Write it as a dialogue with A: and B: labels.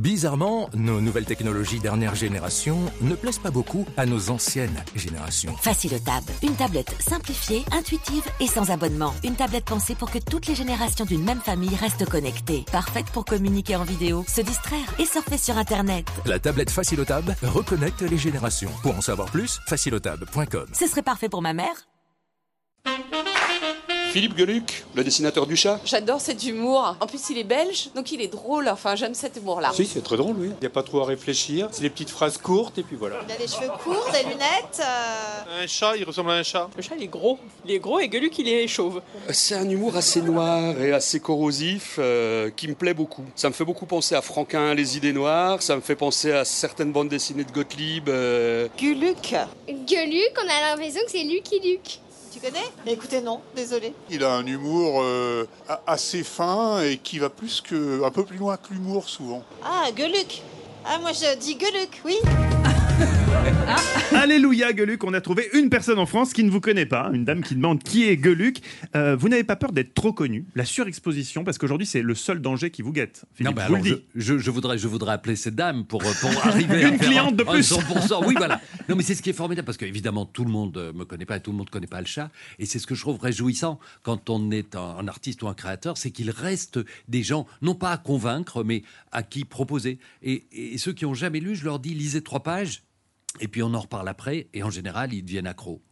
A: Bizarrement, nos nouvelles technologies dernière génération ne plaisent pas beaucoup à nos anciennes générations.
B: Facilotab, une tablette simplifiée, intuitive et sans abonnement. Une tablette pensée pour que toutes les générations d'une même famille restent connectées. Parfaite pour communiquer en vidéo, se distraire et surfer sur Internet.
A: La tablette Facilotab reconnecte les générations. Pour en savoir plus, facilotab.com.
B: Ce serait parfait pour ma mère.
C: Philippe Geluck, le dessinateur du chat.
D: J'adore cet humour. En plus, il est belge, donc il est drôle. Enfin, j'aime cet humour-là.
C: Si, c'est très drôle, oui. Il n'y a pas trop à réfléchir. C'est des petites phrases courtes et puis voilà.
E: Il a les cheveux courts, des lunettes.
C: Un chat, il ressemble à un chat.
F: Le chat, il est gros. Il est gros et Geluck, il est chauve.
C: C'est un humour assez noir et assez corrosif qui me plaît beaucoup. Ça me fait beaucoup penser à Franquin, Les Idées Noires. Ça me fait penser à certaines bandes dessinées de Gottlieb.
E: Geluck.
G: Geluck, on a l'impression que c'est Lucky Luke.
E: Tu connais? Mais écoutez, non, désolé.
H: Il a un humour assez fin et qui va un peu plus loin que l'humour souvent.
E: Ah, Geluck. Ah, moi je dis Geluck, oui.
I: Alléluia, Geluck, on a trouvé une personne en France qui ne vous connaît pas, une dame qui demande qui est Geluck. Vous n'avez pas peur d'être trop connu, la surexposition, parce qu'aujourd'hui c'est le seul danger qui vous guette. Philippe,
J: non,
I: je vous le dis.
J: Je voudrais appeler cette dame pour arriver
I: une cliente de plus.
J: 100%. Oui, voilà. Non, mais c'est ce qui est formidable, parce qu'évidemment tout le monde me connaît pas et tout le monde connaît pas le chat, et c'est ce que je trouve réjouissant quand on est un artiste ou un créateur, c'est qu'il reste des gens, non pas à convaincre, mais à qui proposer. Et ceux qui ont jamais lu, je leur dis lisez 3 pages. Et puis on en reparle après, et en général, ils deviennent accros.